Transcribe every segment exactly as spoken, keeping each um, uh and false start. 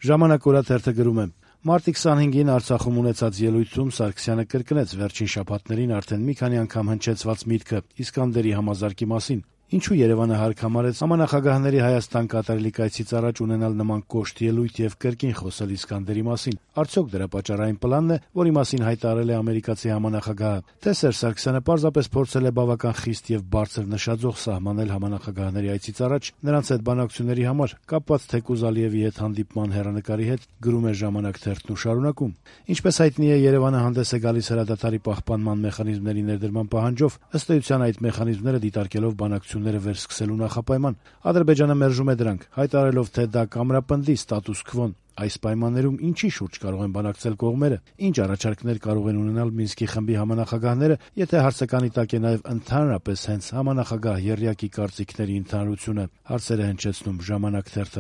Ժամանակ օրաթերթը գրում է. Մարտի քսանհինգին Արցախում ունեցած ելույթում Սարգսյանը կրկնեց վերջին շաբաթներին արդեն մի քանի անգամ հնչեցված միտքը Իսկանդերի համազարկի մասին։ Ինչու Երևանը հարկ համարեց համանախագահների Հայաստան կատարելիք այցից առաջ ունենալ նման կոշտ ելույթ եւ կրկին խոսել Իսկանդերի մասին։ Արդյոք դրա պատճառային պլանն է, որի մասին հայտարարել է ամերիկացի համանախագահը, թե Սերժ Սարգսյանը պարզապես փորձել է բավական խիստ եւ բարձր նշաձող սահմանել համանախագահների այցից առաջ նրանց հետ բանակցությունների համար, կապված թեկուզ Ալիևի հետ հանդիպման հեռանկարի հետ, գրում է Ժամանակ թերթն ու շարունակում. Ինչպես հայտնի է, Երևանը հանդես է գալիս հրադադարի պահպանման մեխանիզմների ներդրման պահանջով, ըստ էության այդ մեխանիզմները դիտարկելով բանակցությունները վերսկսելու նախապայման։ Ադրբեջանը մերժում է դրանք, հայտարարելով, թե դա կամրապնդի ստատուս քվոն։ Այս պայմաններում ինչի շուրջ կարող են բանակցել կողմերը, ինչ առաջարկներ կարող են ունենալ Մինսկի խմբի համանախագահները, եթե հարցականի տակ է նաև ընդհանրապես հենց համանախագահ եռյակի կարծիքների ընդհանրությունը, հարցեր է հնչեցնում Ժամանակ թերթը։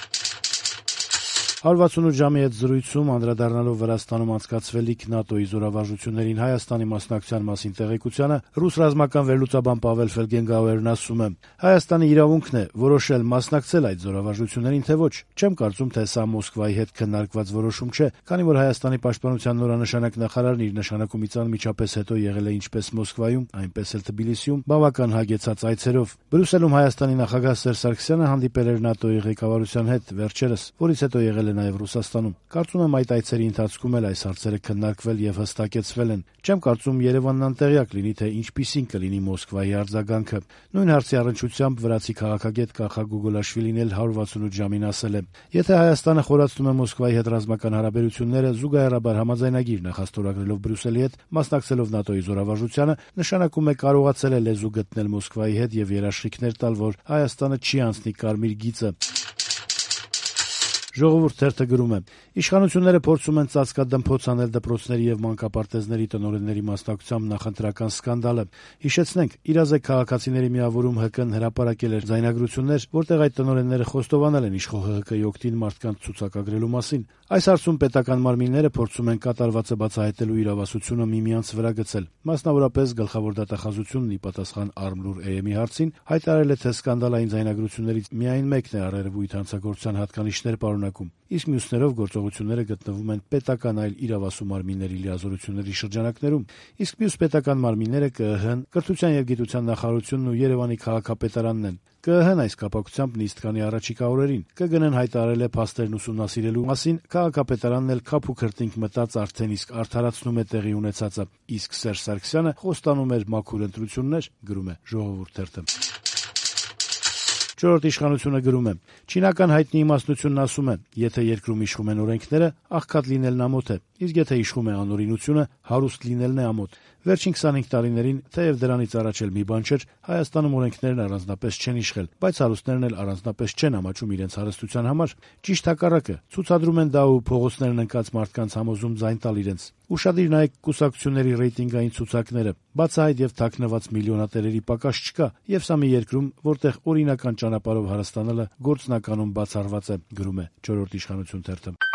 հարյուր վաթսունութ ժամի հետ զրույցում անդրադառնալով Վրաստանում անցկացվելիք ՆԱՏՕ-ի զորավարժություններին Հայաստանի մասնակցության մասին տեղեկությանը, ռուս ռազմական վերլուծաբան Պավել Ֆելգենգաուերն ասում է. Հայաստանի իրավունքն է որոշել մասնակցել այդ զորավարժություններին, թե ոչ։ Չեմ կարծում, թե սա Մոսկվայի հետ քննարկված որոշում չէ, քանի որ Հայաստանի պաշտպանության նորանշանակ նախարարն իր նշանակումից անմիջապես հետո եղել է ինչպես Մոսկվայում, այնպես էլ Թբիլիսիում բավական հագեցած այցերով։ Բրյուսելում Հայաստանի նախագահ Սերժ Սարգսյանը հանդիպել էր ՆԱՏՕ-ի ղեկավարության հետ վերջերս, որից հետո եղել է նաև Ռուսաստանում։ Կարծում եմ այդ այցերի ընթացքում էլ այս հարցերը քննարկվել եւ հստակեցվել են։ Չեմ կարծում Երևանն անտեղյակ լինի, թե ինչպիսին կլինի Մոսկվայի արձագանքը։ Նույն հարցի առնչությամբ վրացի քաղաքագետ Կախա Գուգոլաշվիլին էլ հարյուր վաթսունութ ժամին ասել է. Եթե Հայաստանը խորացնում է Մոսկվայի հետ ռազմական հարաբերությունները, զուգահեռաբար համաձայնագիր նախաստորագրելով Բրյուսելի հետ, մասնակցելով ՆԱՏՕ-ի զորավարժությանը, նշանակում է կարողացել է լեզու գտնել Մոսկվայի հետ եւ երաշխիքներ տալ, որ Հայաստանը չի անցնի կարմիր գիծը։ Ժողովուրդ թերթը գրում է. Իշխանությունները փորձում են ծածկադմփոց անել դպրոցների եւ մանկապարտեզների տնօրենների մասնակցությամբ նախընտրական սկանդալը։ Հիշեցնենք, իրազեկ քաղաքացիների միավորում ՀԿ-ն հրապարակել էր ձայնագրություններ, որտեղ այդ տնօրենները խոստովանել են իշխող ՀՀԿ-ի օգտին մարդկանց ցուցակագրելու մասին։ Այս հարցում պետական մարմինները փորձում են կատարվածը բացահայտելու իրավասությունը միմյանց վրա գցել։ Մասնավորապես գլխավոր դատախազությունն ի պատասխան Արմլուր-Էյեմի հարցին հայտարարել է, թե սկանդալային ձայնագրություններից միայն մեկն է առերևույթ հանցագործության հատկանիշներ պարունակում, իսկ մյուսներով գործողությունները գտնվում են պետական այլ իրավասու մարմինների լիազորությունների շրջանակներում, իսկ մյուս պետական մարմինները ԿԸՀ-ն, Կրթության եւ գիտության նախարարությունն ու Երևանի քաղաքապետարանն են։ ԿԸՀ-ն այս կապակցությամբ նիստ կանի առաջիկա օրերին, ԿԳՆ-ն հայտարարել է փաստերն ուսումնասիրելու մասին, քաղաքապետարանն էլ քափ ու քրտինք մտած արդեն իսկ արդարացնում է տեղի ունեցածը, իսկ Սերժ Սարգսյանը խոստանում էր մաքուր ընտրություններ, գրում է Ժողովուրդ թերթը։ Չորրորդ իշխանությունը գրում է. Չինական հայտնի իմաստնությունն ասում է, եթե երկրում իշխում են օրենքները, աղքատ լինելն ամոթ է, իսկ եթե իշխում է անօրինությունը, հարուստ լինելն է ամոթ։ Վերջին քսանհինգ տարիներին, թեև դրանից առաջ էլ մի բան չէր, Հայաստանում օրենքներն առանձնապես չեն իշխել, բայց հարուստներն էլ առանձնապես չեն ամաչում իրենց հարստության համար։ Ճիշտ հակառակը, ցուցադրում են դա ու փողոցներն ընկած մարդկանց համոզում ձայն տալ իրենց։ Ուշադիր նայեք կուսակցությունների ռեյտինգային ցուցակները, բացահայտ եւ թաքնված միլիոնատերերի պակաս չկա, եւ սա մի երկրում, որտեղ օրինական ճանապարհով հարստանալը գործնականում բացառված է, գրում է Չորրորդ իշխանություն թերթը։